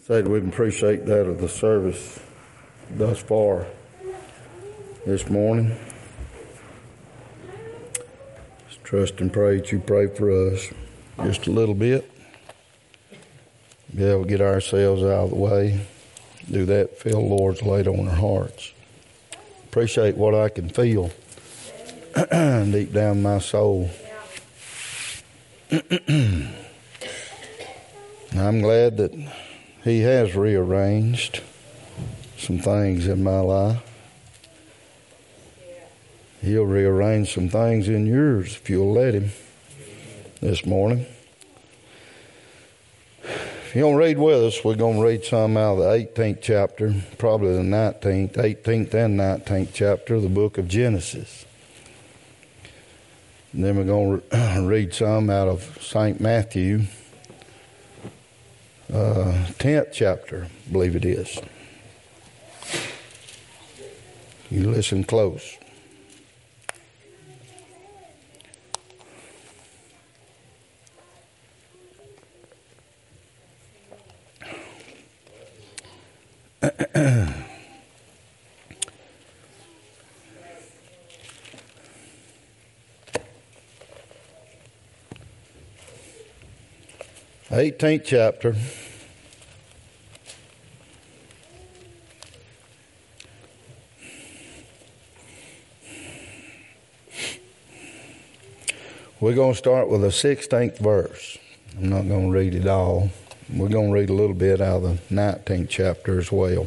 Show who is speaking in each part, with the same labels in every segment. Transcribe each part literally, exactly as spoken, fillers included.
Speaker 1: Say that we appreciate that of the service thus far this morning. Just trust and pray that you pray for us just a little bit. Be able to get ourselves out of the way. Do that, feel the Lord's laid on our hearts. Appreciate what I can feel deep down in my soul. I'm glad that He has rearranged some things in my life. He'll rearrange some things in yours if you'll let Him this morning. If you don't read with us, we're going to read some out of the eighteenth chapter, probably the nineteenth, eighteenth and nineteenth chapter of the book of Genesis. And then we're going to read some out of Saint Matthew, uh, tenth chapter, I believe it is. You listen close. eighteenth chapter. We're going to start with the sixteenth verse. I'm not going to read it all. We're going to read a little bit out of the nineteenth chapter as well.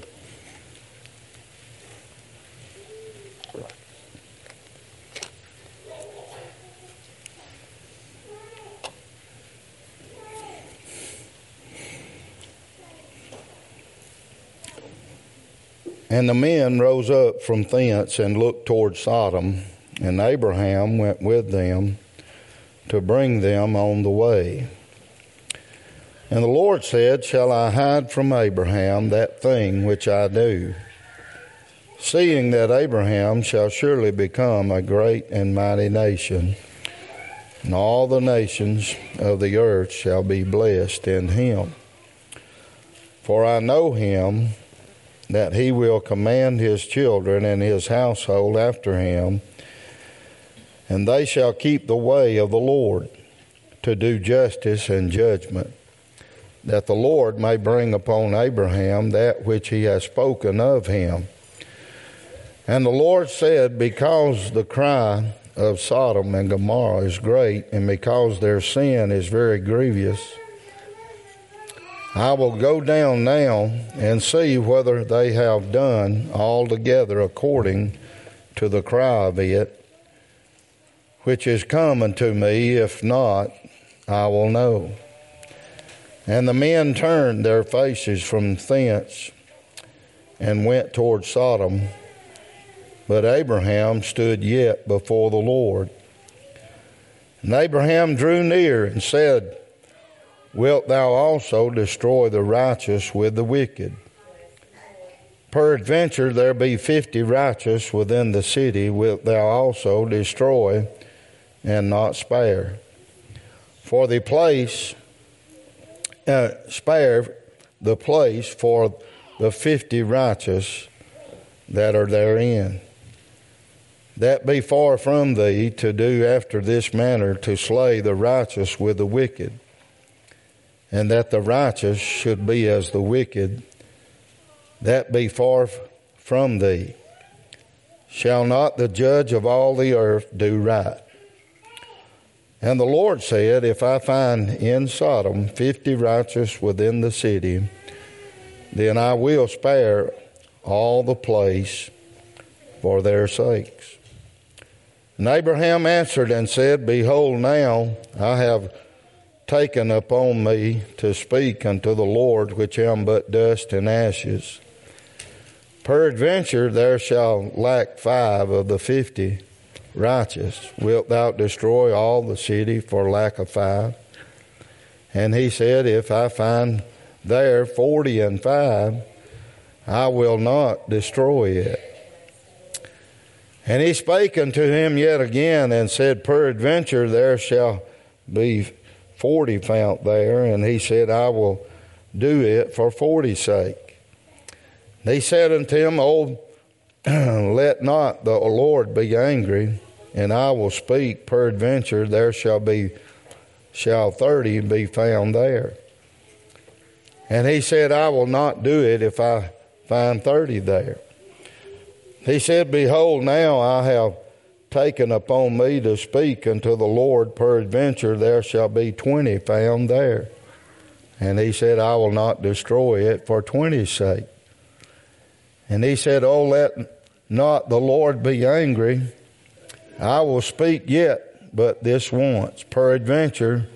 Speaker 1: And the men rose up from thence and looked toward Sodom, and Abraham went with them to bring them on the way. And the Lord said, Shall I hide from Abraham that thing which I do? Seeing that Abraham shall surely become a great and mighty nation, and all the nations of the earth shall be blessed in him. For I know him, that he will command his children and his household after him, and they shall keep the way of the Lord, to do justice and judgment, that the Lord may bring upon Abraham that which he has spoken of him. And the Lord said, Because the cry of Sodom and Gomorrah is great, and because their sin is very grievous, I will go down now and see whether they have done altogether according to the cry of it, which is come unto me. If not, I will know. And the men turned their faces from thence and went toward Sodom. But Abraham stood yet before the Lord. And Abraham drew near and said, Wilt thou also destroy the righteous with the wicked? Peradventure there be fifty righteous within the city, wilt thou also destroy and not spare? For the place, uh, spare the place for the fifty righteous that are therein. That be far from thee to do after this manner, to slay the righteous with the wicked, and that the righteous should be as the wicked, that be far from thee. Shall not the judge of all the earth do right? And the Lord said, If I find in Sodom fifty righteous within the city, then I will spare all the place for their sakes. And Abraham answered and said, Behold, now I have taken upon me to speak unto the Lord, which am but dust and ashes. Peradventure there shall lack five of the fifty righteous. Wilt thou destroy all the city for lack of five? And he said, If I find there forty and five, I will not destroy it. And he spake unto him yet again and said, Peradventure there shall be forty found there. And he said, I will do it for forty's sake. And he said unto him, Oh, let not the Lord be angry, and I will speak, peradventure there shall be shall thirty be found there. And he said, I will not do it if I find thirty there. He said, Behold, now I have taken upon me to speak unto the Lord, peradventure there shall be twenty found there. And he said, I will not destroy it for twenty's sake. And he said, Oh, let not the Lord be angry. I will speak yet but this once. Peradventure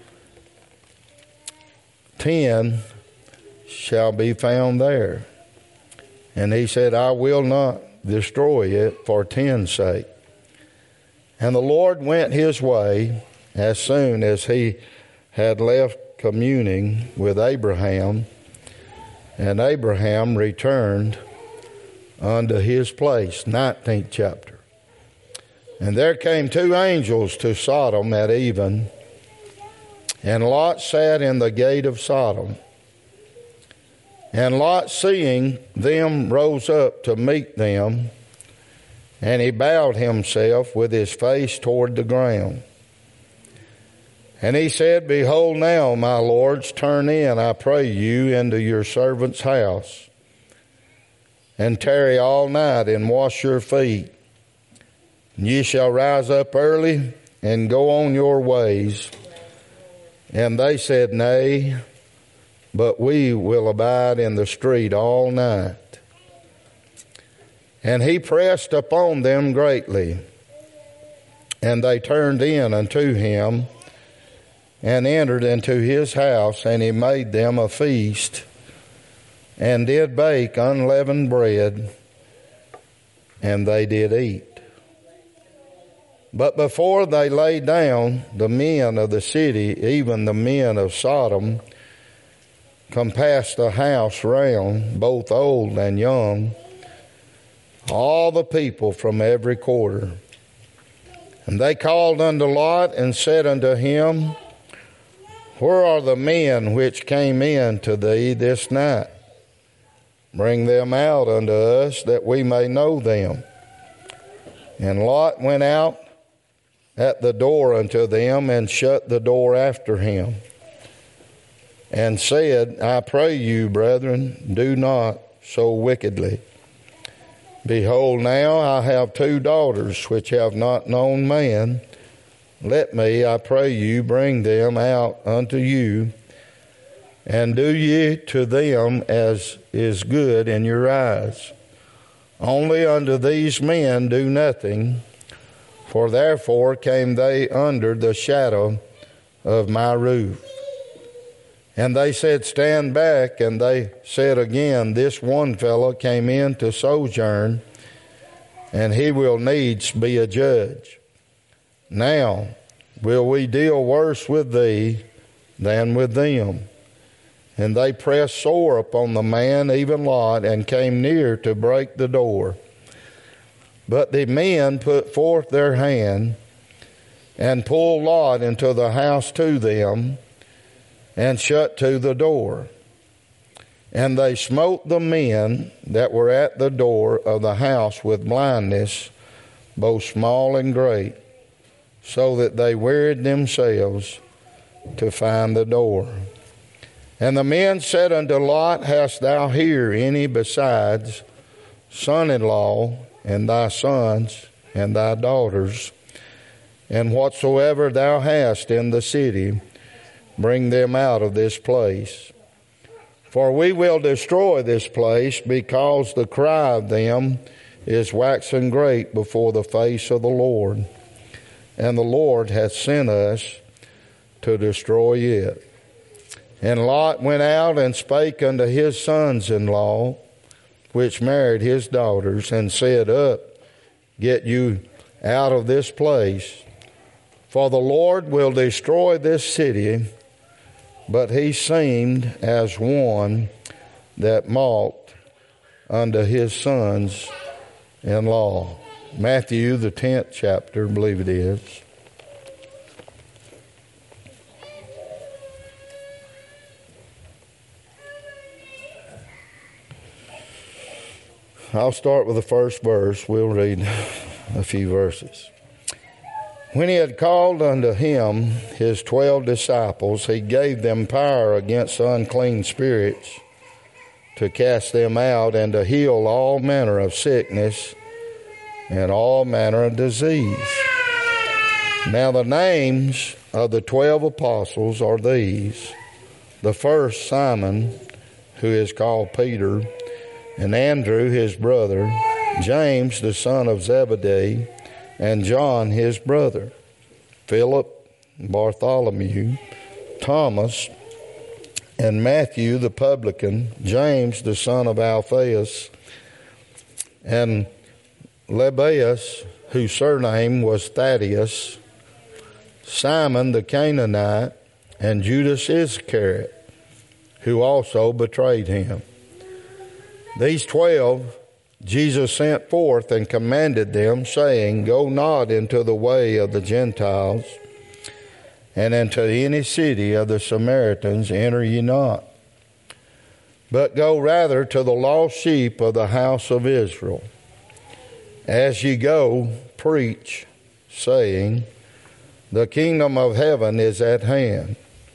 Speaker 1: ten shall be found there. And he said, I will not destroy it for ten's sake. And the Lord went his way as soon as he had left communing with Abraham, and Abraham returned unto his place. nineteenth chapter. And there came two angels to Sodom at even, and Lot sat in the gate of Sodom. And Lot, seeing them, rose up to meet them, and he bowed himself with his face toward the ground. And he said, Behold now, my lords, turn in, I pray you, into your servant's house, and tarry all night, and wash your feet. And ye shall rise up early, and go on your ways. And they said, Nay, but we will abide in the street all night. And he pressed upon them greatly, and they turned in unto him, and entered into his house, and he made them a feast, and did bake unleavened bread, and they did eat. But before they lay down, the men of the city, even the men of Sodom, compassed the house round, both old and young, all the people from every quarter. And they called unto Lot, and said unto him, Where are the men which came in to thee this night? Bring them out unto us, that we may know them. And Lot went out at the door unto them, and shut the door after him, and said, I pray you, brethren, do not so wickedly. Behold, now I have two daughters which have not known man. Let me, I pray you, bring them out unto you, and do ye to them as is good in your eyes. Only unto these men do nothing, for therefore came they under the shadow of my roof. And they said, Stand back. And they said again, This one fellow came in to sojourn, and he will needs be a judge. Now will we deal worse with thee than with them? And they pressed sore upon the man, even Lot, and came near to break the door. But the men put forth their hand, and pulled Lot into the house to them, and shut to the door. And they smote the men that were at the door of the house with blindness, both small and great, so that they wearied themselves to find the door. And the men said unto Lot, Hast thou here any besides son-in-law, and thy sons, and thy daughters? And whatsoever thou hast in the city, bring them out of this place. For we will destroy this place, because the cry of them is waxen great before the face of the Lord. And the Lord hath sent us to destroy it. And Lot went out and spake unto his sons-in-law, which married his daughters, and said, Up, get you out of this place, for the Lord will destroy this city. But he seemed as one that mocked unto his sons-in-law. Matthew, the tenth chapter, I believe it is. I'll start with the first verse. We'll read a few verses. When he had called unto him his twelve disciples, he gave them power against unclean spirits to cast them out and to heal all manner of sickness and all manner of disease. Now the names of the twelve apostles are these: the first, Simon, who is called Peter, and Andrew his brother, James the son of Zebedee, and John his brother, Philip, Bartholomew, Thomas, and Matthew the publican, James the son of Alphaeus, and Lebbaeus, whose surname was Thaddeus, Simon the Canaanite, and Judas Iscariot, who also betrayed him. These twelve Jesus sent forth and commanded them, saying, Go not into the way of the Gentiles, and into any city of the Samaritans enter ye not, but go rather to the lost sheep of the house of Israel. As ye go, preach, saying, The kingdom of heaven is at hand.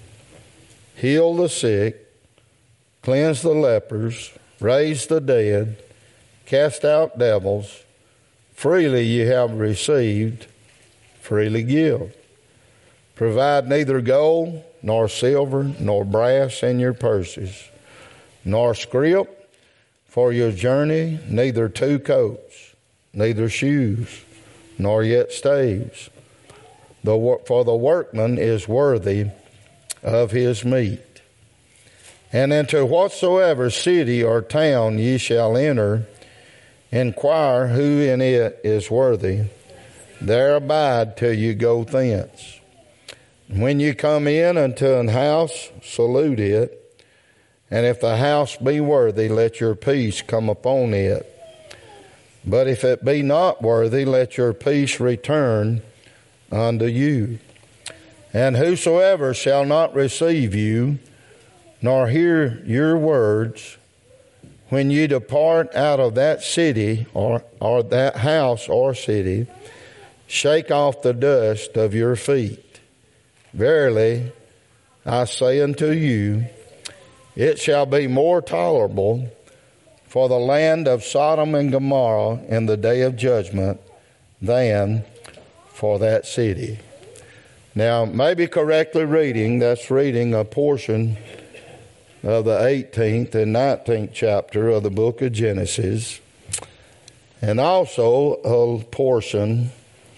Speaker 1: Heal the sick, cleanse the lepers, raise the dead, cast out devils. Freely ye have received, freely give. Provide neither gold, nor silver, nor brass in your purses, nor scrip for your journey, neither two coats, neither shoes, nor yet staves. The, for the workman is worthy of his meat. And into whatsoever city or town ye shall enter, inquire who in it is worthy. There abide till you go thence. When you come in unto an house, salute it. And if the house be worthy, let your peace come upon it. But if it be not worthy, let your peace return unto you. And whosoever shall not receive you, nor hear your words, when you depart out of that city or, or that house or city, shake off the dust of your feet. Verily, I say unto you, it shall be more tolerable for the land of Sodom and Gomorrah in the day of judgment than for that city. Now, maybe correctly reading, that's reading a portion of the eighteenth and nineteenth chapter of the book of Genesis, and also a portion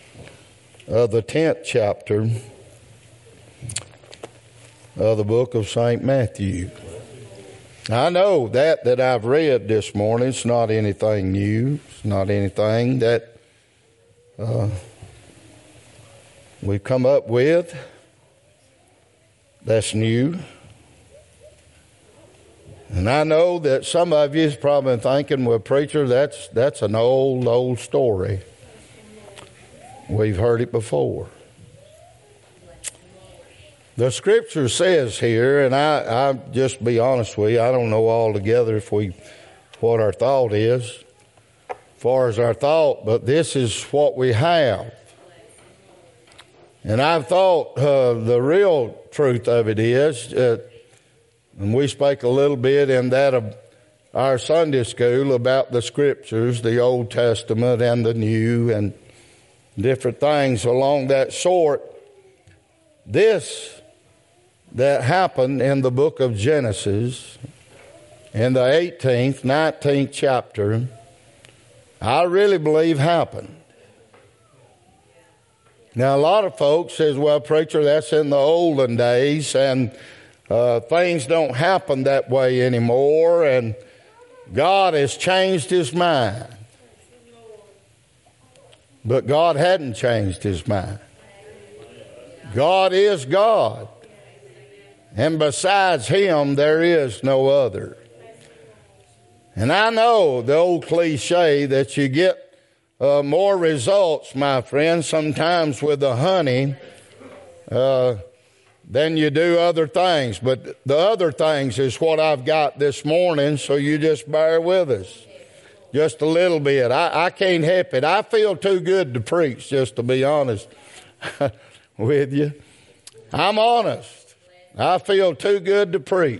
Speaker 1: of the tenth chapter of the book of Saint Matthew. I know that that I've read this morning, it's not anything new. It's not anything that uh, we've come up with that's new. And I know that some of you is probably thinking, well, preacher, that's that's an old, old story. We've heard it before. The scripture says here, and I, I'll just be honest with you, I don't know altogether if we, what our thought is, as far as our thought, but this is what we have. And I've thought uh, the real truth of it is, uh, and we spake a little bit in that of our Sunday school about the scriptures, the Old Testament and the New, and different things along that sort. This that happened in the book of Genesis, in the eighteenth, nineteenth chapter, I really believe happened. Now, a lot of folks says, well, preacher, that's in the olden days, and Uh, things don't happen that way anymore, and God has changed his mind. But God hadn't changed his mind. God is God. And besides him, there is no other. And I know the old cliche that you get uh, more results, my friend, sometimes with the honey uh than you do other things. But the other things is what I've got this morning, so you just bear with us. Just a little bit. I, I can't help it. I feel too good to preach, just to be honest with you. I'm honest. I feel too good to preach.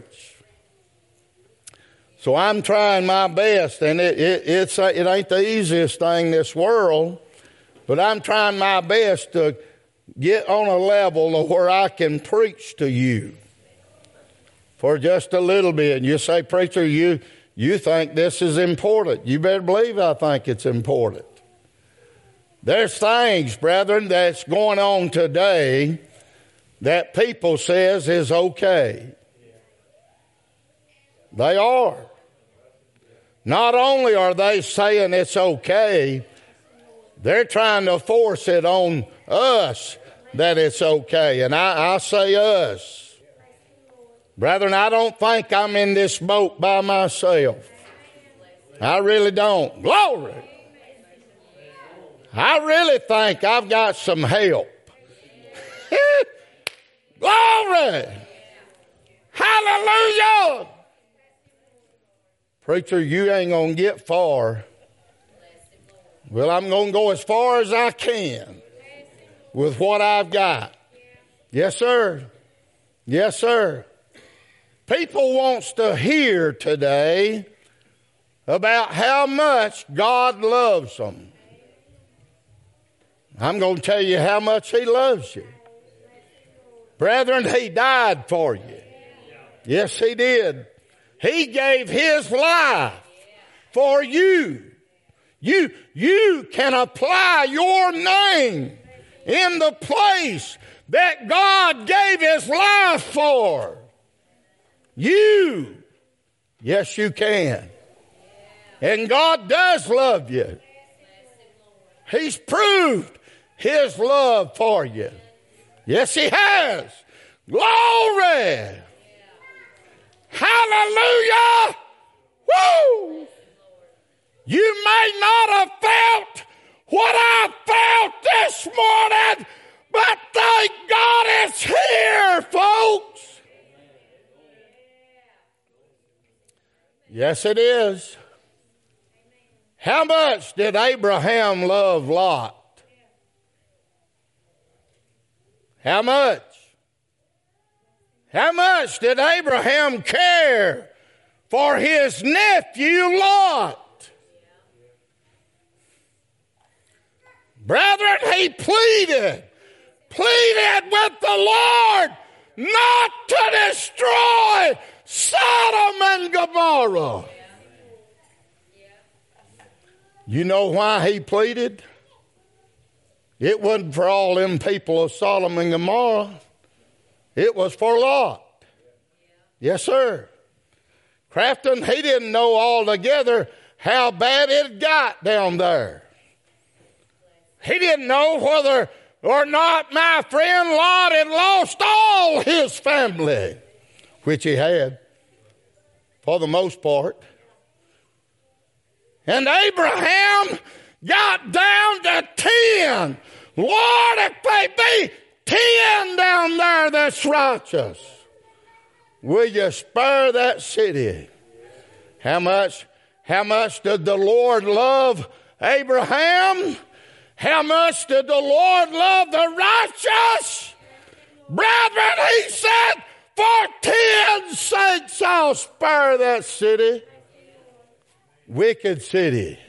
Speaker 1: So I'm trying my best, and it, it, it's, it ain't the easiest thing in this world, but I'm trying my best to get on a level of where I can preach to you for just a little bit. And you say, preacher, you, you think this is important. You better believe I think it's important. There's things, brethren, that's going on today that people says is okay. They are. Not only are they saying it's okay, they're trying to force it on us that it's okay. And I, I say us. Brethren, I don't think I'm in this boat by myself. I really don't. Glory. I really think I've got some help. Glory. Hallelujah. Preacher, you ain't going to get far. Well, I'm going to go as far as I can with what I've got. Yes, sir. Yes, sir. People wants to hear today about how much God loves them. I'm going to tell you how much He loves you. Brethren, He died for you. Yes, He did. He gave His life for you. You, you can apply your name in the place that God gave His life for. You. Yes, you can. And God does love you. He's proved His love for you. Yes, He has. Glory. Hallelujah. Woo. You may not have felt what I felt this morning, but thank God it's here, folks. Yes, it is. How much did Abraham love Lot? How much? How much did Abraham care for his nephew Lot? Brethren, he pleaded, pleaded with the Lord not to destroy Sodom and Gomorrah. You know why he pleaded? It wasn't for all them people of Sodom and Gomorrah. It was for Lot. Yes, sir. Crafton, he didn't know altogether how bad it got down there. He didn't know whether or not my friend Lot had lost all his family, which he had, for the most part. And Abraham got down to ten. Lord, if they be ten down there that's righteous, will you spare that city? How much, how much did the Lord love Abraham? How much did the Lord love the righteous? Brethren, He said, for ten's sakes I'll spare that city. Wicked city.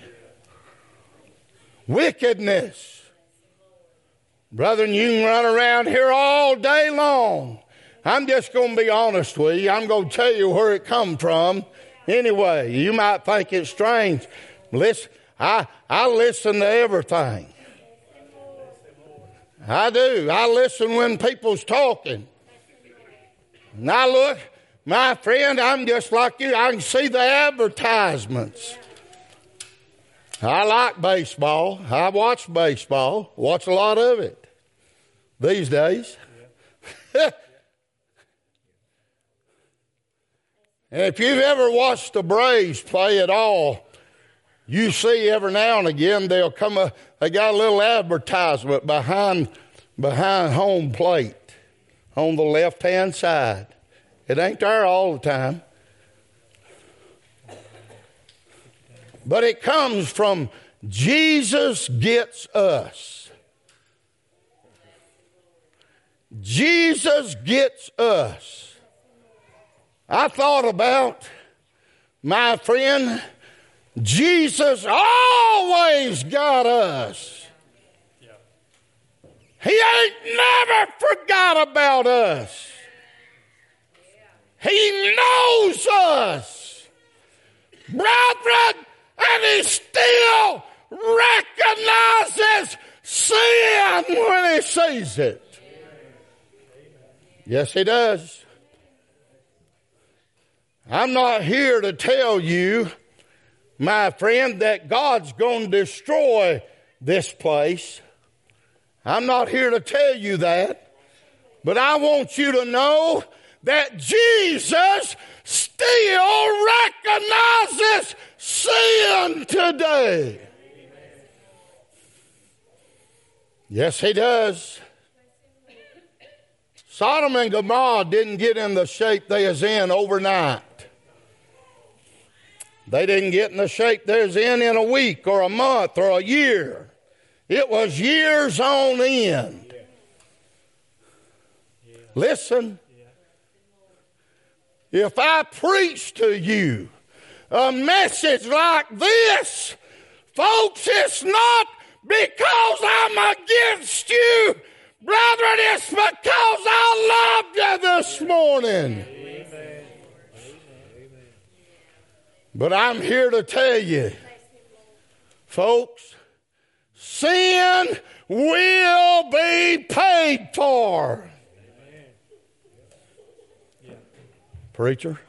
Speaker 1: Wickedness. Brethren, you can run around here all day long. I'm just going to be honest with you. I'm going to tell you where it come from. Anyway, you might think it's strange. Listen, I, I listen to everything. I do. I listen when people's talking. And I look, my friend, I'm just like you. I can see the advertisements. I like baseball. I watch baseball. Watch a lot of it these days. And if you've ever watched the Braves play at all, you see every now and again they'll come a, they got a little advertisement behind behind home plate on the left-hand side. It ain't there all the time. but it comes from Jesus gets us. Jesus gets us. I thought about, my friend, Jesus always got us. He ain't never forgot about us. He knows us, brethren, and he still recognizes sin when he sees it. Yes, he does. I'm not here to tell you, my friend, that God's going to destroy this place. I'm not here to tell you that. But I want you to know that Jesus still recognizes sin today. Yes, he does. Sodom and Gomorrah didn't get in the shape they is in overnight. They didn't get in the shape they was in in a week or a month or a year. It was years on end. Listen, if I preach to you a message like this, folks, it's not because I'm against you, brethren, it's because I love you this morning. Amen. But I'm here to tell you, folks, sin will be paid for. Preacher,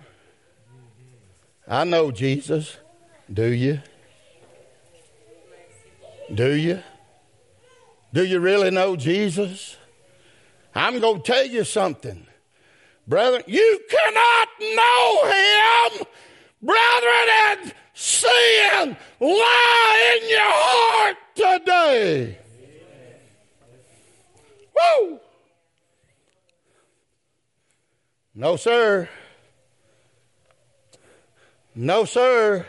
Speaker 1: I know Jesus. Do you? Do you? Do you really know Jesus? I'm going to tell you something. Brethren, you cannot know him, brethren, and sin lie in your heart today. Woo! No, sir. No, sir.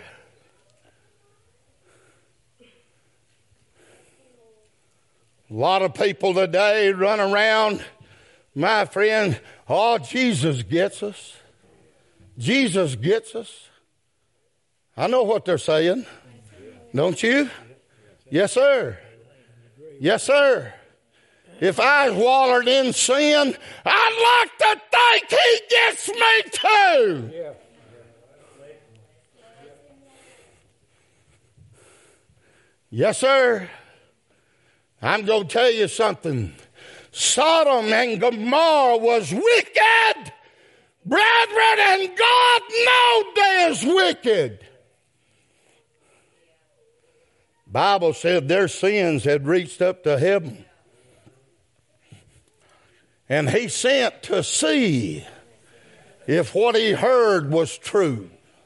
Speaker 1: A lot of people today run around, my friend, oh, Jesus gets us. Jesus gets us. I know what they're saying. Don't you? Yes, sir. Yes, sir. If I was wallered in sin, I'd like to think he gets me too. Yes, sir. I'm going to tell you something. Sodom and Gomorrah was wicked, brethren, and God knows they is wicked. Bible said their sins had reached up to heaven. And he sent to see if what he heard was true.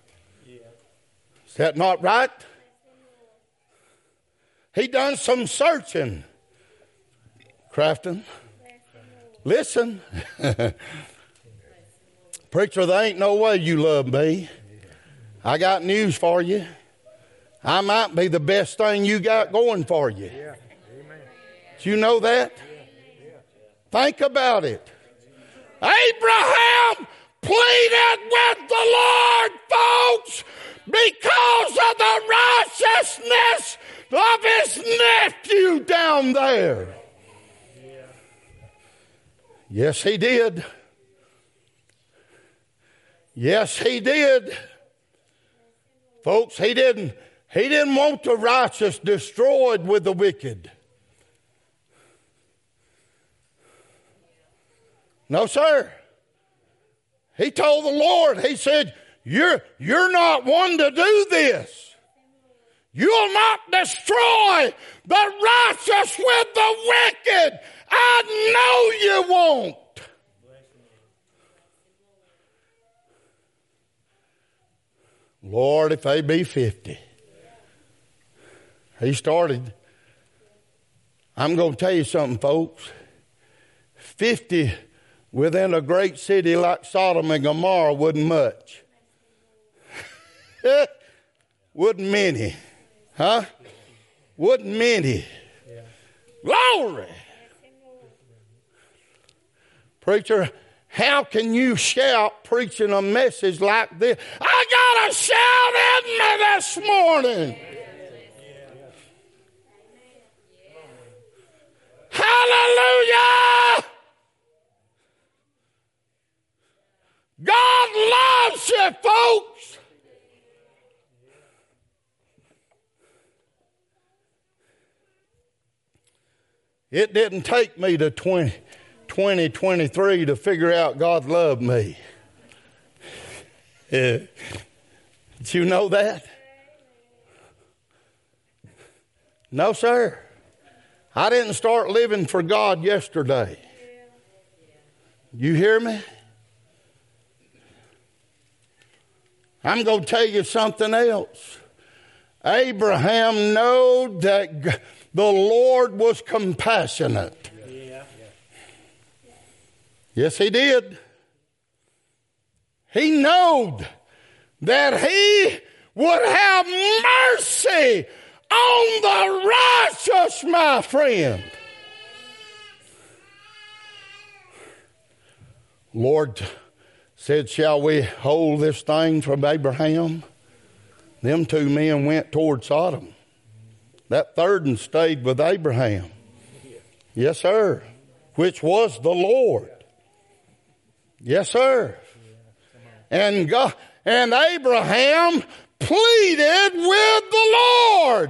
Speaker 1: Is that not right? He done some searching. Crafton, listen. Preacher, there ain't no way you love me. I got news for you. I might be the best thing you got going for you. Do you know that? Think about it. Abraham pleaded with the Lord, folks, because of the righteousness of his nephew down there. Yes, he did. Yes, he did. Folks, he didn't, he didn't want the righteous destroyed with the wicked. No, sir. He told the Lord, he said, you're, you're not one to do this. You'll not destroy the righteous with the wicked. I know you won't. Lord, if they be fifty. He started. I'm going to tell you something, folks. fifty within a great city like Sodom and Gomorrah wasn't much. Wouldn't many. Huh? Wouldn't many. Glory. Preacher, how can you shout preaching a message like this? I got to shout in me this morning. Hallelujah. God loves you, folks. It didn't take me to twenty, twenty twenty-three to figure out God loved me. Yeah. Did you know that? No, sir. I didn't start living for God yesterday. You hear me? I'm going to tell you something else. Abraham knew that the Lord was compassionate. Yeah. Yes, he did. He knew that he would have mercy on the righteous, my friend. Lord said, shall we hold this thing from Abraham? Them two men went toward Sodom. That third one stayed with Abraham. Yes, sir. Which was the Lord. Yes, sir. And God, and Abraham pleaded with the Lord.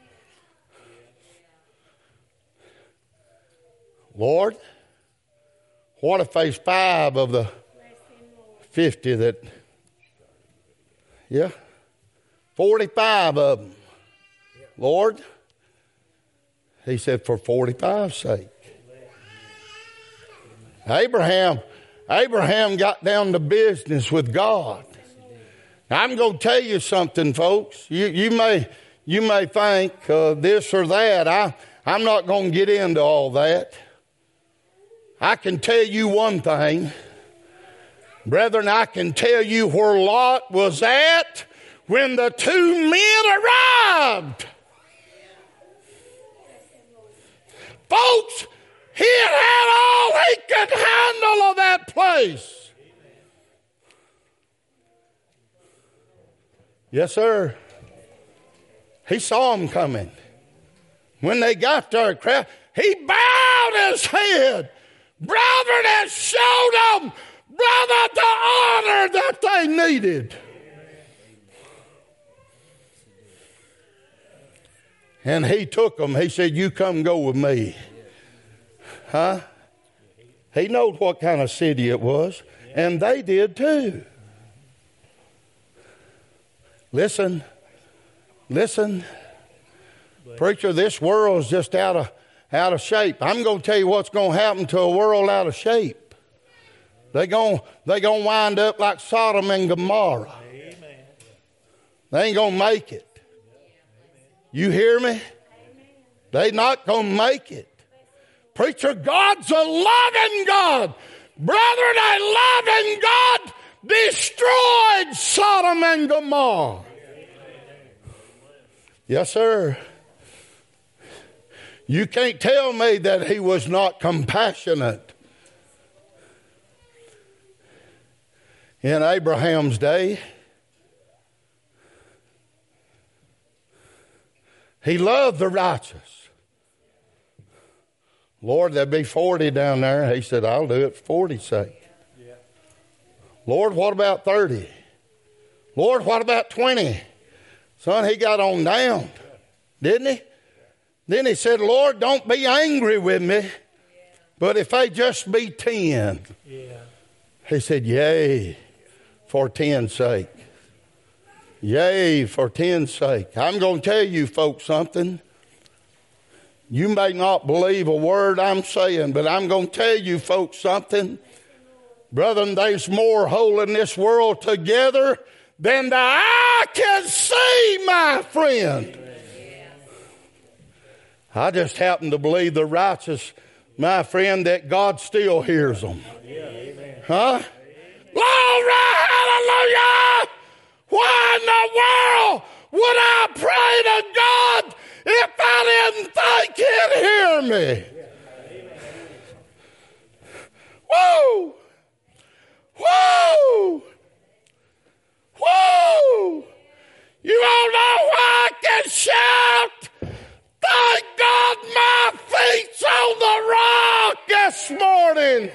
Speaker 1: Lord, what if there's five of the fifty that, yeah, forty-five of them. Lord, he said, for forty-five's sake. Abraham, Abraham got down to business with God. Now, I'm going to tell you something, folks. You, you may, you may think uh, this or that. I, I'm not going to get into all that. I can tell you one thing. Brethren, I can tell you where Lot was at when the two men arrived. Folks, he had had all he could handle of that place. Yes, sir. He saw them coming. When they got there, he bowed his head. Brethren, and showed them, brother, the honor that they needed. And he took them. He said, you come go with me. Huh? He knows what kind of city it was. And they did too. Listen. Listen. Preacher, this world's just out of, out of shape. I'm going to tell you what's going to happen to a world out of shape. They're going they gonna wind up like Sodom and Gomorrah. They ain't going to make it. You hear me? They're not going to make it. Preacher, God's a loving God. Brethren, a loving God destroyed Sodom and Gomorrah. Yes, sir. You can't tell me that he was not compassionate. In Abraham's day, he loved the righteous. Lord, there'd be forty down there. He said, I'll do it for forty's sake. Yeah. Lord, what about thirty? Lord, what about twenty? Son, he got on down, didn't he? Then he said, Lord, don't be angry with me, but if they just be ten. Yeah. He said, yea, for ten's sake. Yea, for ten's sake. I'm going to tell you folks something. You may not believe a word I'm saying, but I'm going to tell you folks something. Brethren, there's more holding this world together than the eye can see, my friend. I just happen to believe the righteous, my friend, that God still hears them. Huh? Glory, hallelujah! Why in the world would I pray to God if I didn't think he'd hear me? Whoa! Whoa! Whoa! You all know why I can shout? Thank God my feet's on the rock this morning.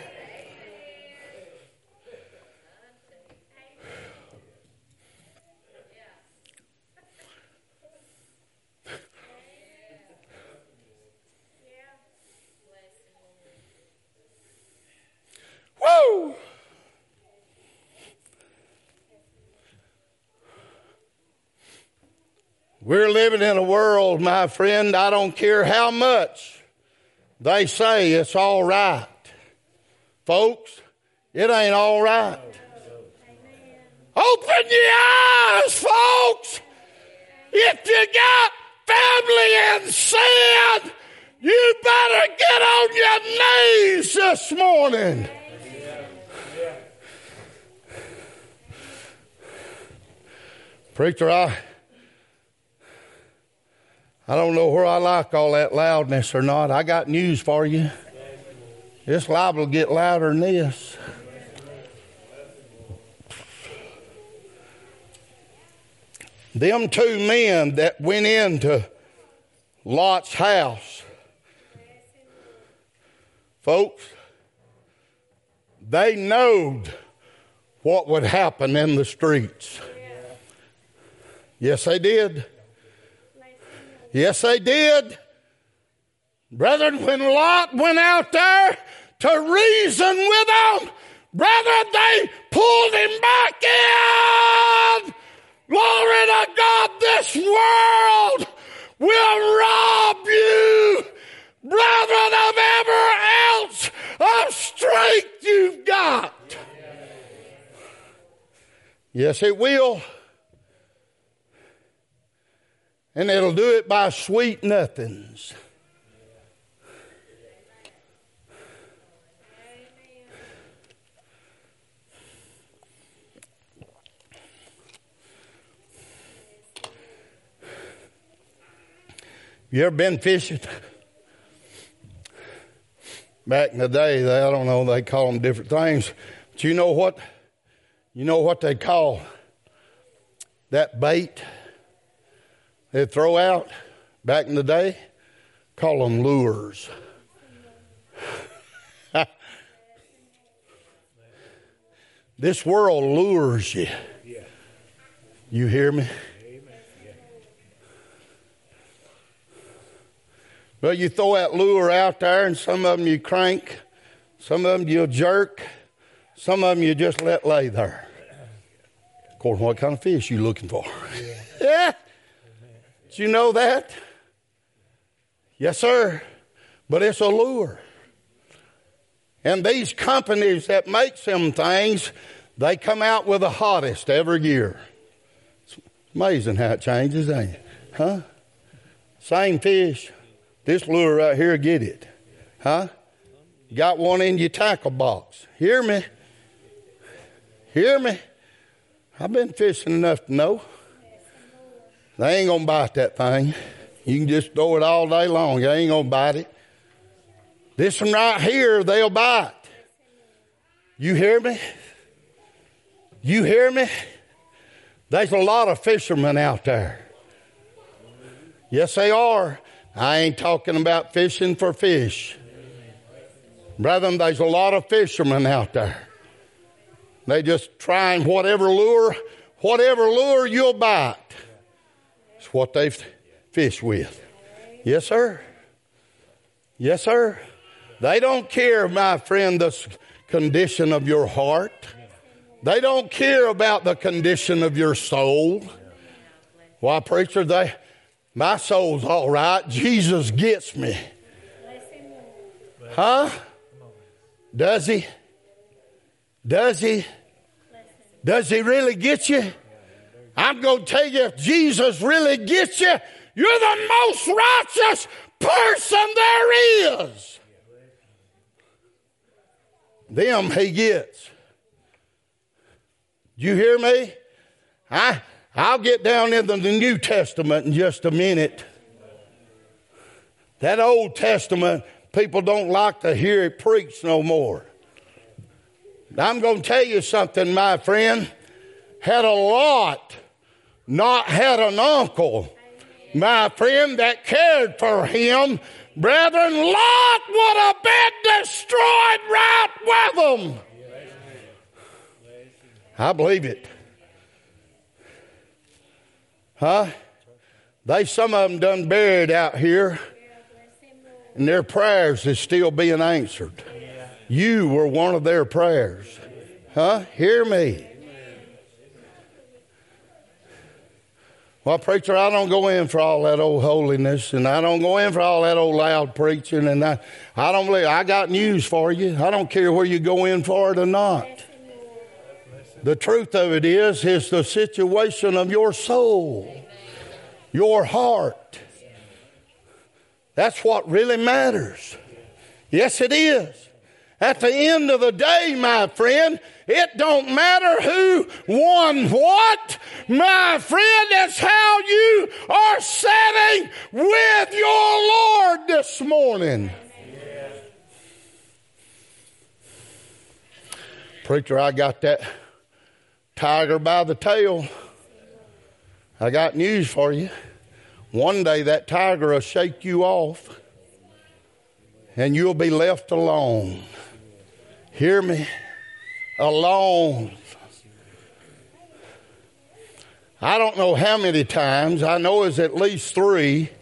Speaker 1: Whoa! We're living in a world, my friend, I don't care how much they say it's all right. Folks, it ain't all right. Open your eyes, folks. If you got family in sin, you better get on your knees this morning. Preacher, I, I don't know where I like all that loudness or not. I got news for you. It's liable to get louder than this. Them two men that went into Lot's house, folks, they knowed what would happen in the streets. Yes, they did. Yes, they did. Brethren, when Lot went out there to reason with them, brethren, they pulled him back in. Glory to God, this world will rob you, brethren, of every ounce of strength you've got. Yes, it will. And it'll do it by sweet nothings. You ever been fishing? Back in the day, they, I don't know, they call them different things. But you know what? You know what they call that bait they'd throw out back in the day? Call them lures. This world lures you. You hear me? Well, you throw that lure out there, and some of them you crank, some of them you'll jerk, some of them you just let lay there. According to what kind of fish you looking for. Yeah. Yeah. Did you know that? Yes, sir. But it's a lure. And these companies that make them things, they come out with the hottest every year. It's amazing how it changes, ain't it? Huh? Same fish. This lure right here, get it. Huh? Got one in your tackle box. Hear me? Hear me? I've been fishing enough to know. They ain't going to bite that thing. You can just throw it all day long. They ain't going to bite it. This one right here, they'll bite. You hear me? You hear me? There's a lot of fishermen out there. Yes, they are. I ain't talking about fishing for fish. Brethren, there's a lot of fishermen out there. They just trying whatever lure, whatever lure you'll bite. It's what they fish with. Yes, sir. Yes, sir. They don't care, my friend, the condition of your heart. They don't care about the condition of your soul. Why, preacher, they, my soul's all right. Jesus gets me. Huh? Does he? Does he? Does he really get you? I'm going to tell you, if Jesus really gets you, you're the most righteous person there is. Them he gets. You hear me? I I'll get down into the New Testament in just a minute. That Old Testament, people don't like to hear it preached no more. I'm going to tell you something, my friend. Had a lot not had an uncle, my friend, that cared for him, brethren, Lot would have been destroyed right with them. I believe it. Huh? They, some of them done buried out here, and their prayers is still being answered. You were one of their prayers. Huh? Hear me. Well, preacher, I don't go in for all that old holiness, and I don't go in for all that old loud preaching, and I, I don't believe. I got news for you. I don't care where you go in for it or not. The truth of it is, is the situation of your soul, your heart. That's what really matters. Yes, it is. At the end of the day, my friend, it don't matter who won what. My friend, it's how you are setting with your Lord this morning. Yeah. Preacher, I got that tiger by the tail. I got news for you. One day that tiger will shake you off, and you'll be left alone. Hear me? Alone. I don't know how many times. I know it's at least three.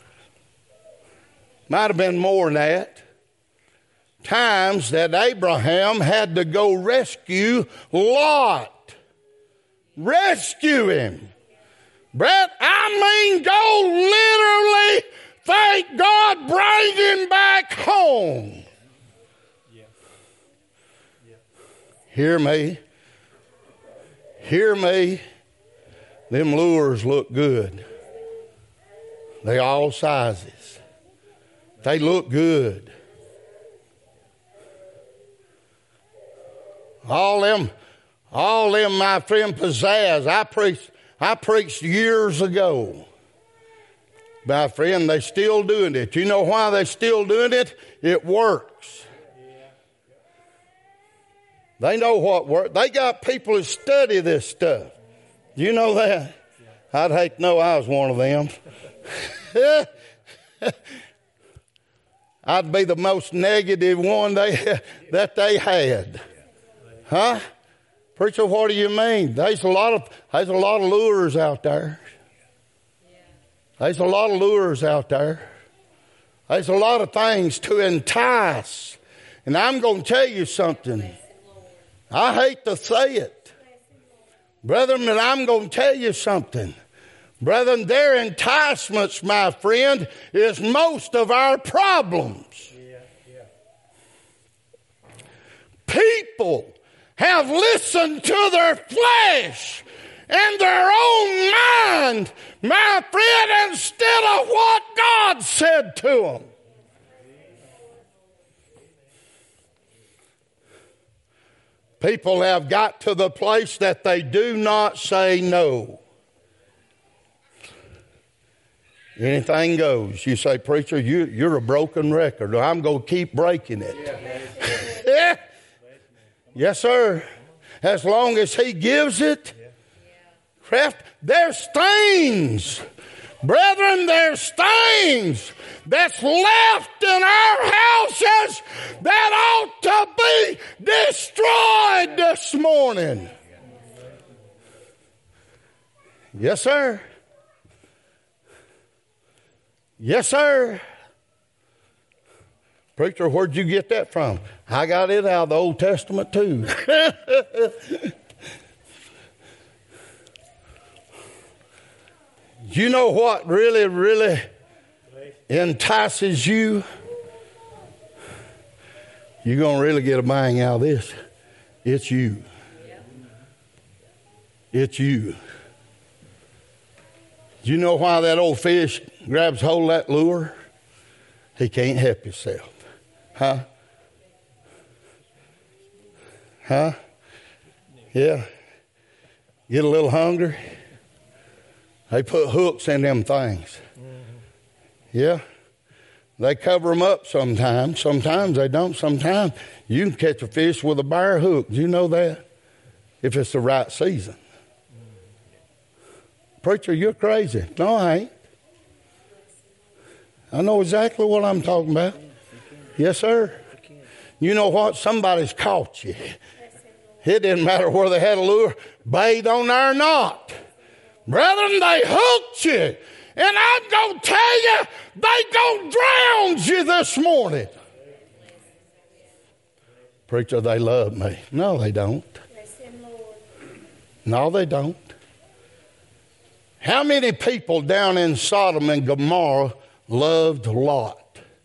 Speaker 1: Might have been more than that. Times that Abraham had to go rescue Lot. Rescue him. Brett, I mean go literally, thank God, bring him back home. Hear me. Hear me. Them lures look good. They all sizes. They look good. All them, all them, my friend, pizzazz. I preached, I preached years ago. My friend, they still doing it. You know why they still doing it? It works. They know what works. They got people who study this stuff. You know that? I'd hate to know I was one of them. I'd be the most negative one they that they had. Huh? Preacher, what do you mean? There's a lot of there's a lot of lures out there. There's a lot of lures out there. There's a lot of things to entice. And I'm going to tell you something. I hate to say it. Brethren, but I'm going to tell you something. Brethren, their enticements, my friend, is most of our problems. Yeah, yeah. People have listened to their flesh and their own mind, my friend, instead of what God said to them. People have got to the place that they do not say no. Anything goes. You say, preacher, you, you're a broken record. I'm going to keep breaking it. Yeah. Yes, sir. As long as he gives it. Craft, there's things. Brethren, there's things that's left in our houses that ought to be destroyed this morning. Yes, sir. Yes, sir. Preacher, where'd you get that from? I got it out of the Old Testament too. You know what really, really entices you? You're going to really get a bang out of this. It's you. It's you. Do you know why that old fish grabs hold of that lure? He can't help himself. Huh? Huh? Yeah. Get a little hungry. They put hooks in them things. Mm-hmm. Yeah. They cover them up sometimes. Sometimes they don't. Sometimes you can catch a fish with a bare hook. Do you know that? If it's the right season. Mm-hmm. Preacher, you're crazy. No, I ain't. I know exactly what I'm talking about. Yes, sir. You know what? Somebody's caught you. It didn't matter where they had a lure, bait on there or not. Brethren, they hooked you. And I'm going to tell you, they going to drown you this morning. Preacher, they love me. No, they don't. No, they don't. How many people down in Sodom and Gomorrah loved Lot?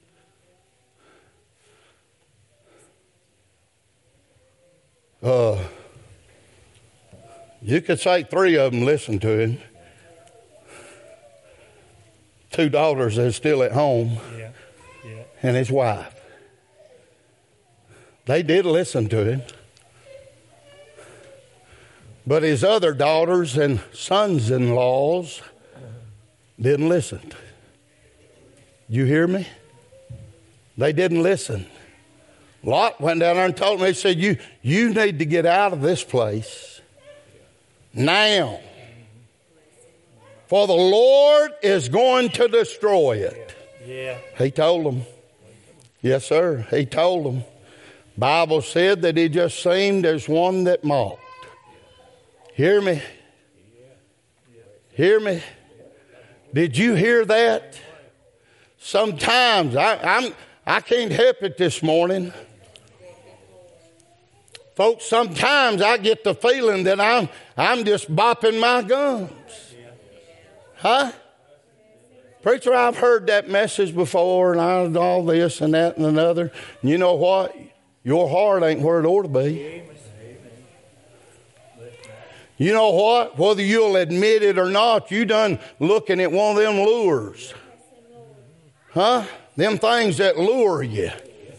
Speaker 1: Uh, you could say three of them listened to him. Two daughters that are still at home, yeah. Yeah. And his wife. They did listen to him. But his other daughters and sons-in-laws didn't listen. You hear me? They didn't listen. Lot went down there and told me, he said, you, you need to get out of this place now. For the Lord is going to destroy it. Yeah. He told them. Yes, sir. He told them. Bible said that he just seemed as one that mocked. Hear me? Hear me? Did you hear that? Sometimes I, I'm I can't help it this morning. Folks, sometimes I get the feeling that I'm I'm just bopping my gums. Huh? Preacher, I've heard that message before and I, all this and that and another. And you know what? Your heart ain't where it ought to be. You know what? Whether you'll admit it or not, you done looking at one of them lures. Huh? Them things that lure you.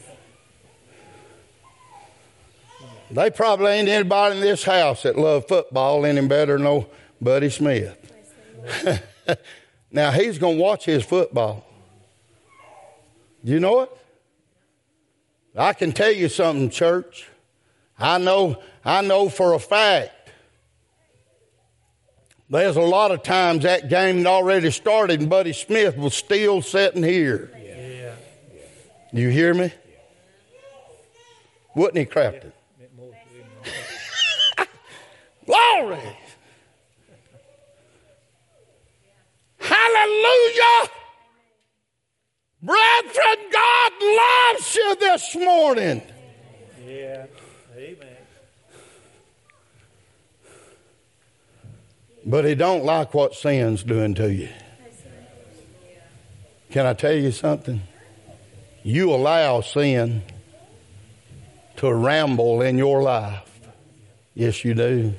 Speaker 1: They probably ain't anybody in this house that love football any better than old Buddy Smith. Now, he's going to watch his football. Do you know it? I can tell you something, church. I know, I know for a fact there's a lot of times that game had already started and Buddy Smith was still sitting here. Yeah. Do you hear me? Wouldn't he, Crafton? Glory! Hallelujah! Brethren, God loves you this morning.
Speaker 2: Yeah. Amen.
Speaker 1: But he don't like what sin's doing to you. Can I tell you something? You allow sin to ramble in your life. Yes, you do.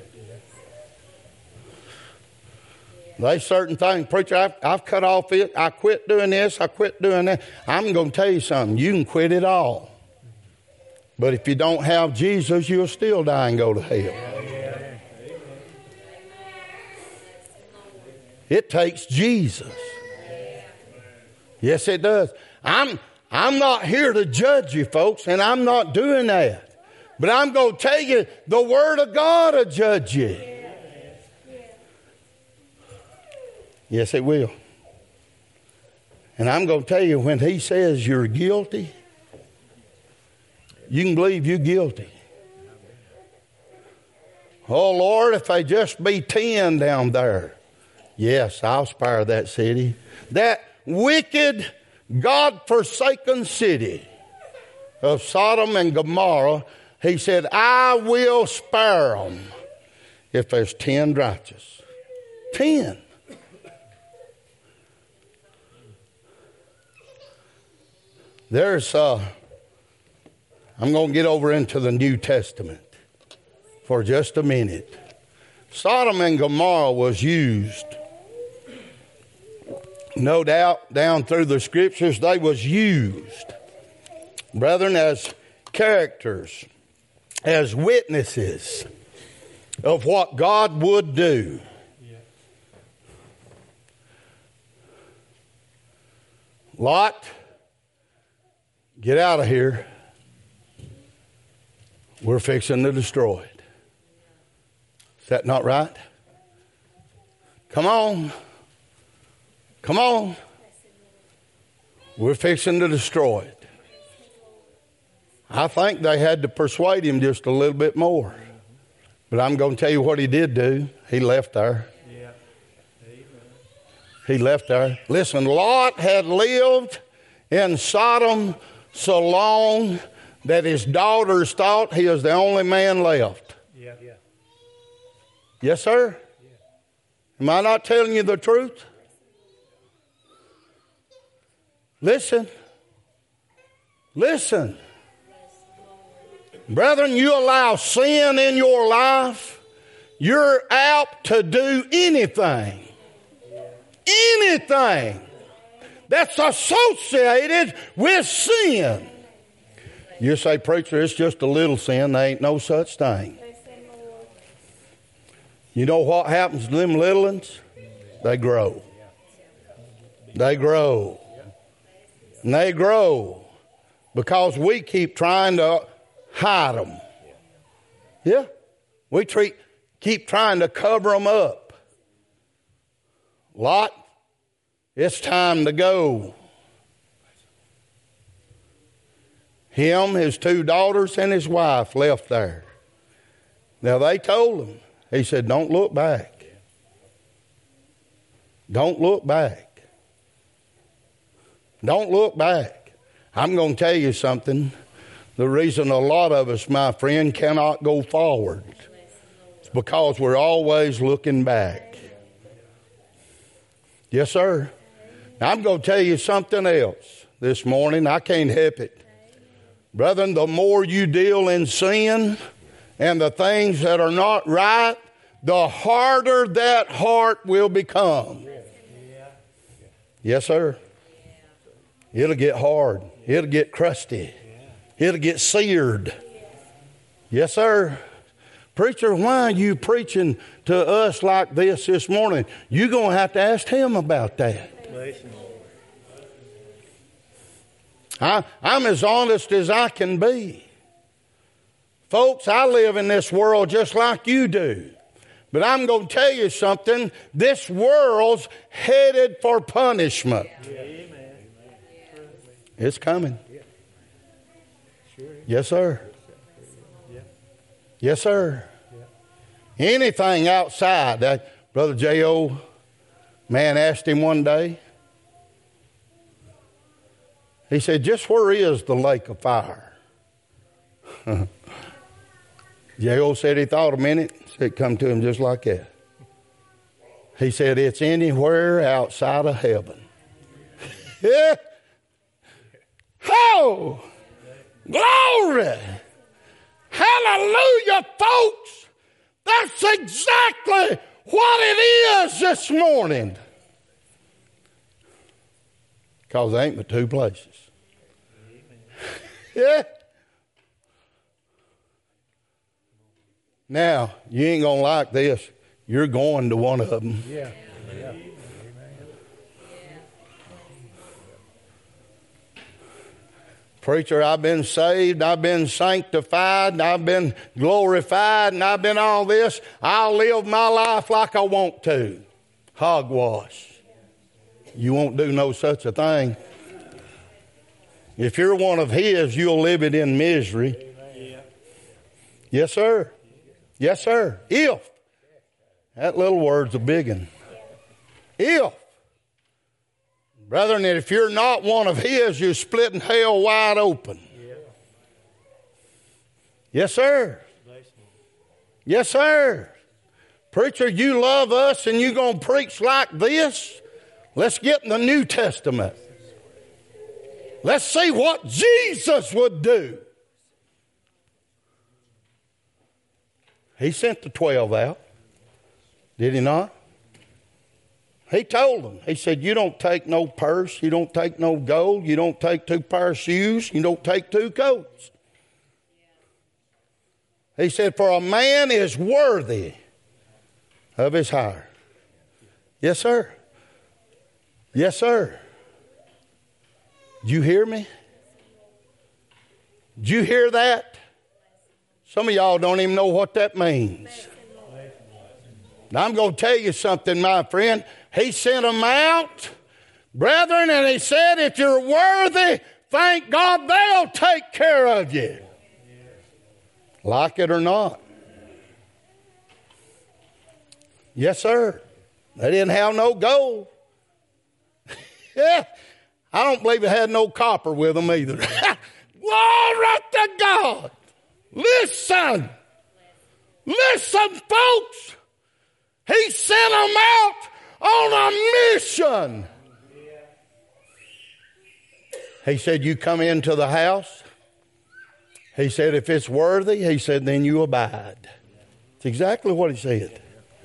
Speaker 1: There's certain things, preacher, I've, I've cut off it. I quit doing this. I quit doing that. I'm going to tell you something. You can quit it all. But if you don't have Jesus, you'll still die and go to hell. It takes Jesus. Yes, it does. I'm, I'm not here to judge you, folks, and I'm not doing that. But I'm going to tell you, the Word of God will judge you. Yes, it will. And I'm going to tell you, when he says you're guilty, you can believe you're guilty. Oh, Lord, if they just be ten down there. Yes, I'll spare that city. That wicked, God-forsaken city of Sodom and Gomorrah, he said, I will spare them if there's ten righteous. Ten. There's, uh, I'm going to get over into the New Testament for just a minute. Sodom and Gomorrah was used, no doubt, down through the scriptures, they was used, brethren, as characters, as witnesses of what God would do. Lot, get out of here. We're fixing to destroy it. Is that not right? Come on. Come on. We're fixing to destroy it. I think they had to persuade him just a little bit more. But I'm going to tell you what he did do. He left there.
Speaker 2: Yeah.
Speaker 1: He left there. Listen, Lot had lived in Sodom so long that his daughters thought he was the only man left.
Speaker 2: Yeah. Yeah.
Speaker 1: Yes, sir?
Speaker 2: Yeah.
Speaker 1: Am I not telling you the truth? Listen. Listen. Brethren, you allow sin in your life, you're apt to do anything. Anything that's associated with sin. You say, preacher, it's just a little sin. There ain't no such thing. You know what happens to them little ones? They grow. They grow. And they grow because we keep trying to hide them. Yeah. We treat, keep trying to cover them up. Lot, it's time to go. Him, his two daughters, and his wife left there. Now they told him, he said, don't look back. Don't look back. Don't look back. I'm going to tell you something. The reason a lot of us, my friend, cannot go forward is because we're always looking back. Yes, sir. Now, I'm going to tell you something else this morning. I can't help it. Brethren, the more you deal in sin and the things that are not right, the harder that heart will become. Yes, sir. It'll get hard. It'll get crusty. It'll get seared. Yes, sir. Preacher, why are you preaching to us like this this morning? You're going to have to ask him about that. I, I'm as honest as I can be. Folks, I live in this world just like you do. But I'm going to tell you something. This world's headed for punishment. It's coming. Yes, sir. Yes, sir. Anything outside. That Brother J O, man asked him one day. He said, just where is the lake of fire? J O said he thought a minute. It come to him just like that. He said, it's anywhere outside of heaven. Yeah. Oh! Glory! Hallelujah, folks! That's exactly what it is this morning. Because there ain't but two places. Yeah. Now, you ain't going to like this. You're going to one of them.
Speaker 2: Yeah. Yeah.
Speaker 1: Preacher, I've been saved, I've been sanctified, and I've been glorified, and I've been all this. I'll live my life like I want to. Hogwash. You won't do no such a thing. If you're one of his, you'll live it in misery. Yes, sir. Yes, sir. If. That little word's a big one. If. Brethren, if you're not one of his, you're splitting hell wide open. Yeah. Yes, sir. Yes, sir. Preacher, you love us and you're going to preach like this? Let's get in the New Testament. Let's see what Jesus would do. He sent the twelve out. Did he not? He told them, he said, you don't take no purse, you don't take no gold, you don't take two pair of shoes, you don't take two coats. He said, for a man is worthy of his hire. Yes, sir. Yes, sir. Did you hear me? Did you hear that? Some of y'all don't even know what that means. Now, I'm going to tell you something, my friend. He sent them out, brethren, and he said, if you're worthy, thank God they'll take care of you. Like it or not. Yes, sir. They didn't have no gold. Yeah, I don't believe it had no copper with them either. Glory to God. Listen. Listen, folks. He sent them out on a mission. He said, you come into the house. He said, if it's worthy, he said, then you abide. That's exactly what he said.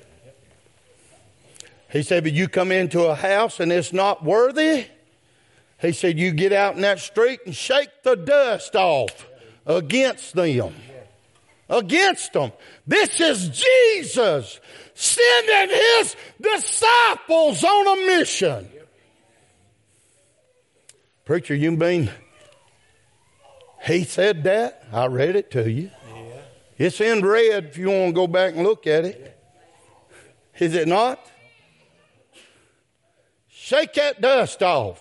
Speaker 1: He said, but you come into a house and it's not worthy. He said, you get out in that street and shake the dust off against them. Against them. This is Jesus sending his disciples on a mission. Preacher, you mean he said that? I read it to you. It's in red if you want to go back and look at it. Is it not? Shake that dust off.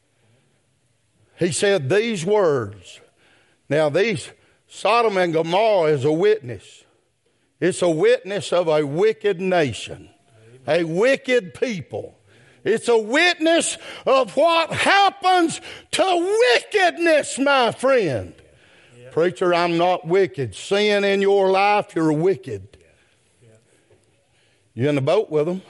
Speaker 1: He said these words. Now these, Sodom and Gomorrah is a witness. It's a witness of a wicked nation. A wicked people. It's a witness of what happens to wickedness, my friend. Yeah. Preacher, I'm not wicked. Sin in your life, you're wicked. Yeah. You're in the boat with them.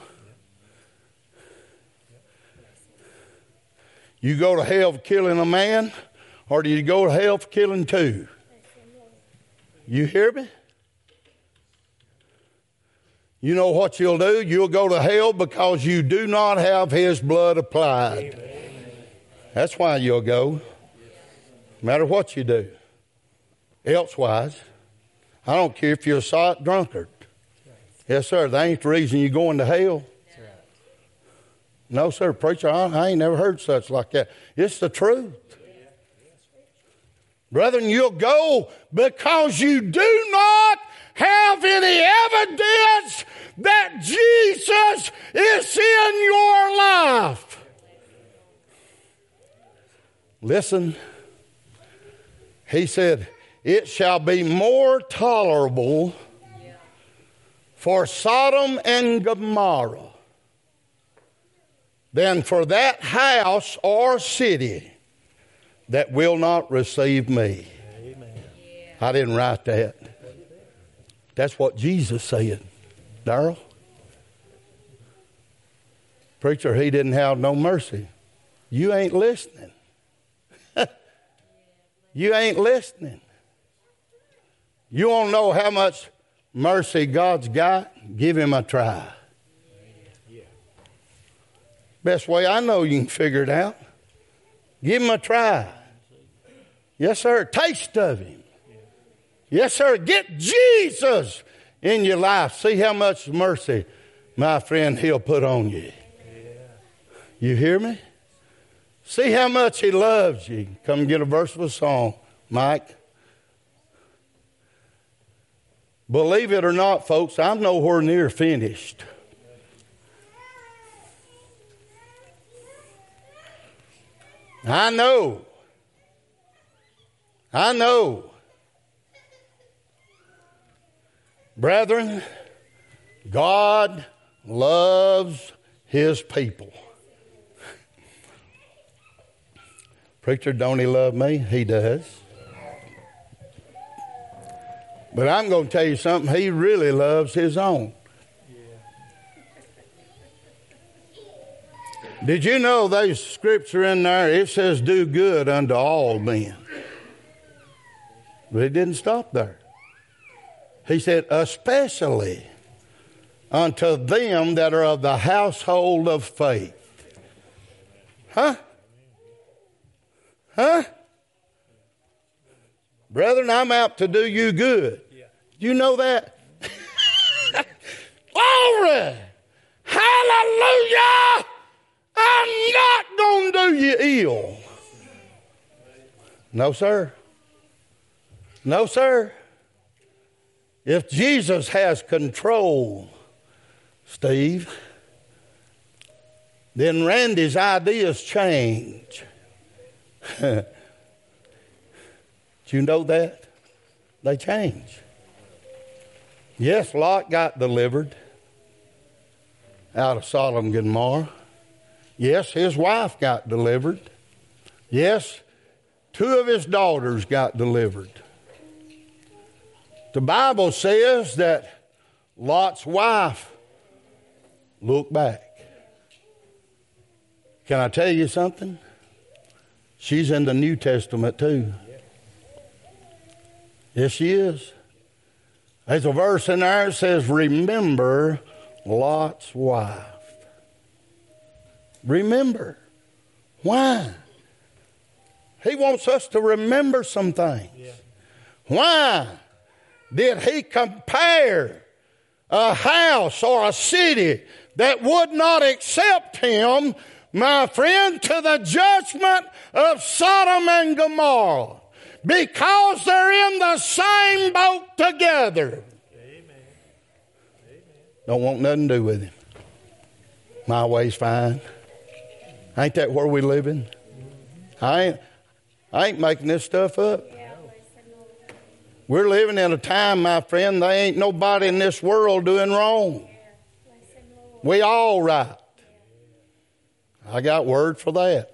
Speaker 1: You go to hell for killing a man, or do you go to hell for killing two? You hear me? You know what you'll do? You'll go to hell because you do not have his blood applied. Amen. That's why you'll go. No matter what you do. Elsewise, I don't care if you're a sot drunkard. Yes, sir. That ain't the reason you're going to hell. No, sir. Preacher, I, I ain't never heard such like that. It's the truth. Brethren, you'll go because you do not have any evidence that Jesus is in your life. Listen, he said, it shall be more tolerable for Sodom and Gomorrah than for that house or city that will not receive me. Amen. I didn't write that. That's what Jesus said. Darrell? Preacher, he didn't have no mercy. You ain't listening. You ain't listening. You want to know how much mercy God's got? Give him a try. Best way I know you can figure it out. Give him a try. Yes, sir. Taste of him. Yes, sir. Get Jesus in your life. See how much mercy, my friend, he'll put on you. You hear me? See how much he loves you. Come and get a verse of a song, Mike. Believe it or not, folks, I'm nowhere near finished. I know. I know. Brethren, God loves his people. Preacher, don't he love me? He does. But I'm going to tell you something. He really loves his own. Did you know there's scripture in there? It says, do good unto all men. But it didn't stop there. He said, especially unto them that are of the household of faith. Huh? Huh? Brethren, I'm out to do you good. You know that? Glory! Hallelujah! I'm not going to do you ill. No, sir. No, sir. If Jesus has control, Steve, then Randy's ideas change. Do you know that? They change. Yes, Lot got delivered out of Sodom and Gomorrah. Yes, his wife got delivered. Yes, two of his daughters got delivered. The Bible says that Lot's wife looked back. Can I tell you something? She's in the New Testament too. Yes, she is. There's a verse in there that says, remember Lot's wife. Remember. Why? He wants us to remember some things. Yeah. Why did he compare a house or a city that would not accept him, my friend, to the judgment of Sodom and Gomorrah? Because they're in the same boat together. Amen. Amen. Don't want nothing to do with him. My way's fine. Ain't that where we living? I ain't, I ain't making this stuff up. We're living in a time, my friend, there ain't nobody in this world doing wrong. We all right. I got word for that.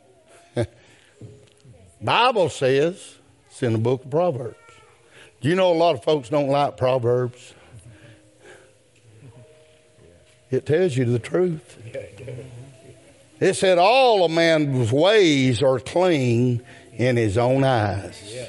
Speaker 1: Bible says, it's in the book of Proverbs. Do you know a lot of folks don't like Proverbs? It tells you the truth. It said all a man's ways are clean in his own eyes.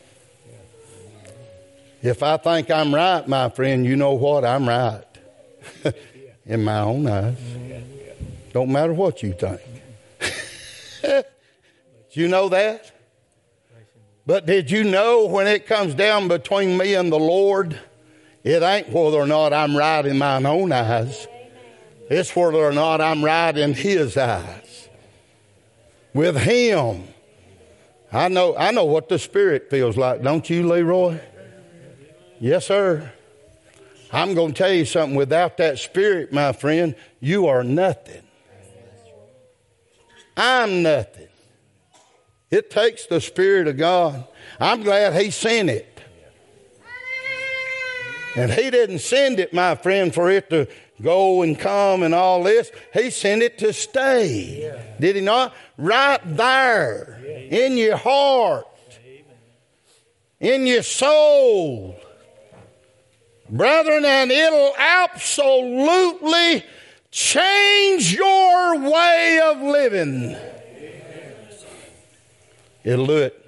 Speaker 1: If I think I'm right, my friend, you know what? I'm right. In my own eyes. Don't matter what you think. Do you know that? But did you know when it comes down between me and the Lord, it ain't whether or not I'm right in my own eyes. It's whether or not I'm right in His eyes. With Him. I know, I know what the Spirit feels like. Don't you, Leroy? Yes, sir. I'm going to tell you something. Without that Spirit, my friend, you are nothing. I'm nothing. It takes the Spirit of God. I'm glad He sent it. And He didn't send it, my friend, for it to go and come and all this. He sent it to stay. Yeah. Did He not? Right there. Yeah. In your heart. Yeah. In your soul. Brethren, and it'll absolutely change your way of living. It'll do it.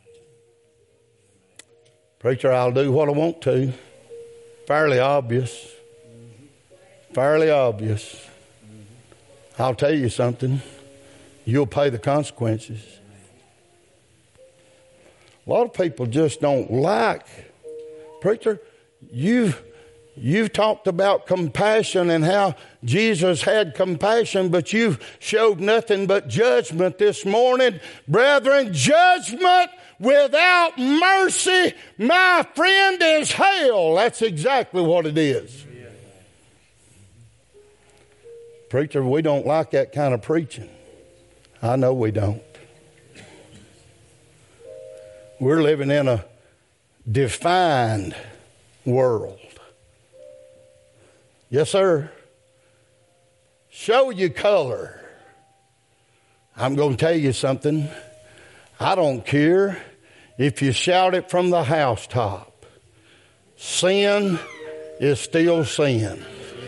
Speaker 1: Preacher, I'll do what I want to. Fairly obvious. Fairly obvious. I'll tell you something. You'll pay the consequences. A lot of people just don't like. Preacher, you've, you've talked about compassion and how Jesus had compassion, but you've showed nothing but judgment this morning. Brethren, judgment without mercy, my friend, is hell. That's exactly what it is. Preacher, we don't like that kind of preaching. I know we don't. We're living in a defined world. Yes, sir. Show your color. I'm going to tell you something. I don't care if you shout it from the housetop. Sin is still sin.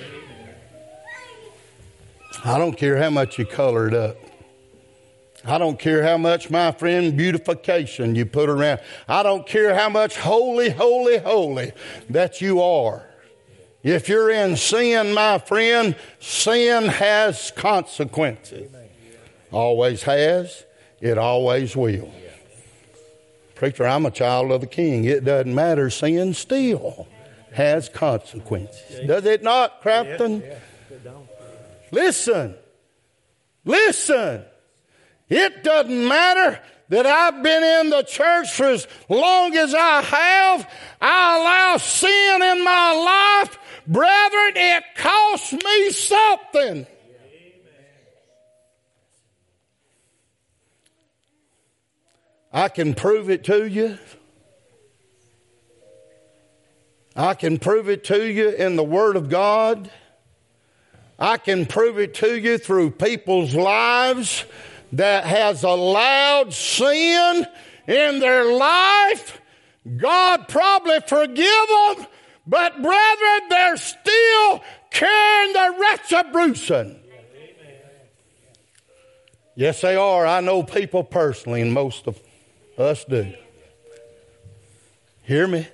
Speaker 1: I don't care how much you color it up. I don't care how much, my friend, beautification you put around. I don't care how much holy, holy, holy that you are. If you're in sin, my friend, sin has consequences. Always has. It always will. Preacher, I'm a child of the King. It doesn't matter. Sin still has consequences. Does it not, Crafton? Listen. Listen. It doesn't matter that I've been in the church for as long as I have, I allow sin in my life, brethren, it costs me something. I can prove it to you. I can prove it to you in the Word of God. I can prove it to you through people's lives that has allowed sin in their life. God probably forgive them, but brethren, they're still carrying the retribution. Yes, they are. I know people personally, and most of us do. Hear me?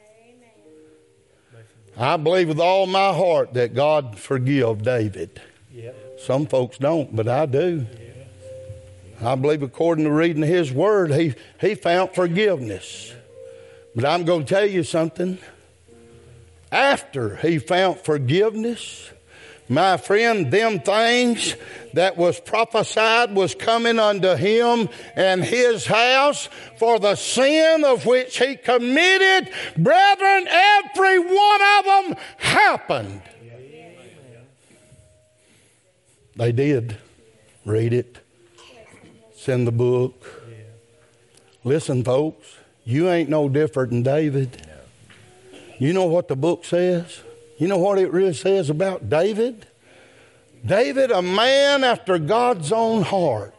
Speaker 1: I believe with all my heart that God forgive David. Yep. Some folks don't, but I do. Yeah. I believe according to reading his word, he, he found forgiveness. But I'm going to tell you something. After he found forgiveness, my friend, them things that was prophesied was coming unto him and his house for the sin of which he committed. Brethren, every one of them happened. They did. Read it. It's in the book. Listen, folks, you ain't no different than David. You know what the book says? You know what it really says about David? David, a man after God's own heart.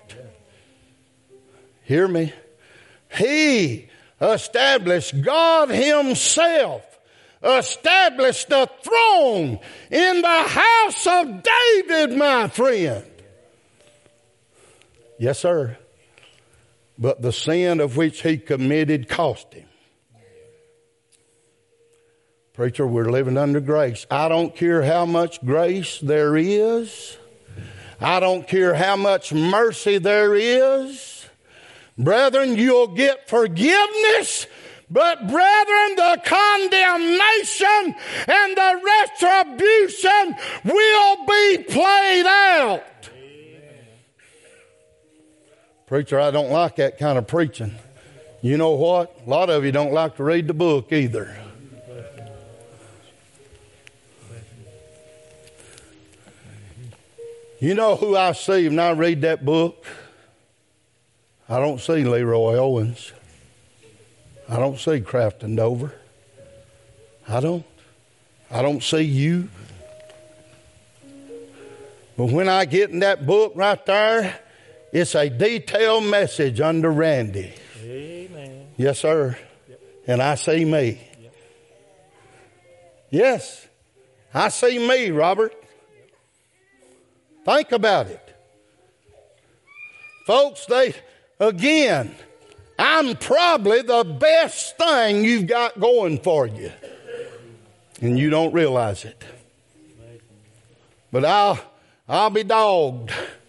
Speaker 1: Hear me? He established, God himself established the throne in the house of David, my friend. Yes, sir. But the sin of which he committed cost him. Preacher, we're living under grace. I don't care how much grace there is. I don't care how much mercy there is. Brethren, you'll get forgiveness. But brethren, the condemnation and the retribution will be played out. Amen. Preacher, I don't like that kind of preaching. You know what? A lot of you don't like to read the book either. You know who I see when I read that book? I don't see Leroy Owens. I don't see Crafton Dover. I don't. I don't see you. But when I get in that book right there, it's a detailed message under Randy. Amen. Yes, sir. Yep. And I see me. Yep. Yes, I see me, Robert. Think about it. Folks, they, again, I'm probably the best thing you've got going for you. And you don't realize it. But I'll, I'll be dogged.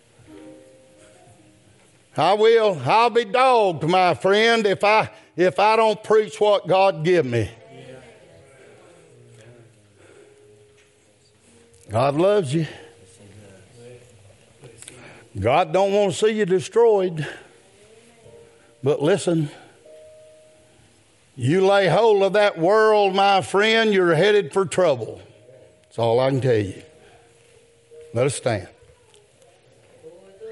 Speaker 1: I will. I'll be dogged, my friend, if I, if I don't preach what God give me. God loves you. God don't want to see you destroyed. But listen, you lay hold of that world, my friend, you're headed for trouble. That's all I can tell you. Let us stand.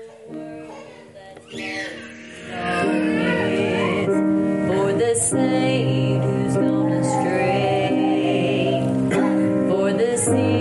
Speaker 3: For the sake